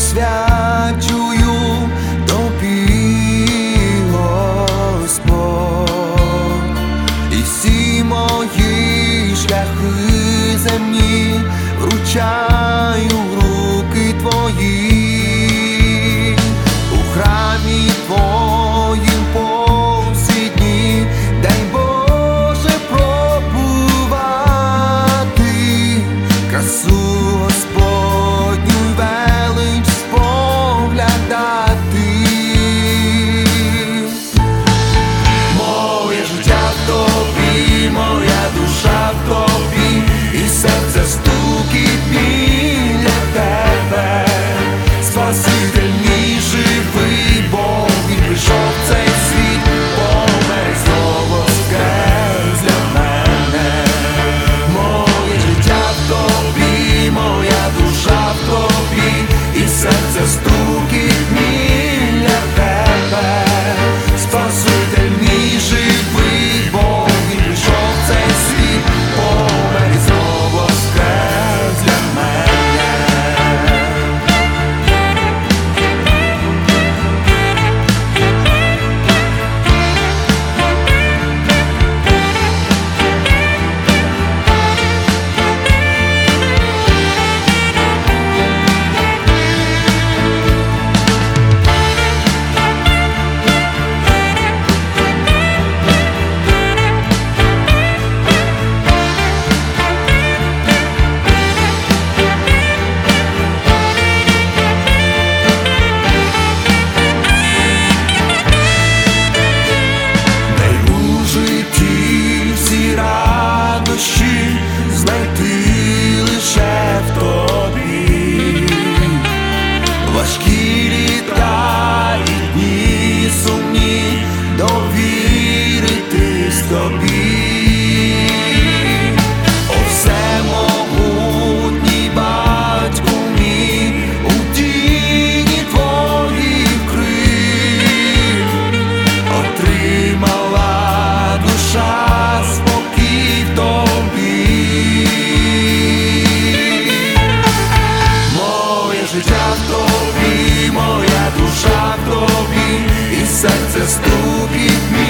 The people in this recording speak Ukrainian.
присвячую тобі, Господь, і всі мої шляхи земні вручаю в руки твої, у храмі твоїм повсідні, дай Боже пробувати красу Господню й велич споглядати. Моє життя в тобі, моя душа в тобі, і серце стукить біля тебе. Спаситель мій живий, Бог, він прийшов в цей світ, помер, знов воскрес для мене. Моє життя в тобі, моя душа в тобі, і серце стукить біля тебе. Спаситель мій живий, Бог, він прийшов в цей світ, помер, знов воскрес для мене. Знайти лише в тобі, важкі літа і дні сумні, довіритись тобі. О, всемогутній батьку мій, у тіні твоїх крил отримала душа спокій в тобі. Життя в тобі, моя душа в тобі, і серце стукить.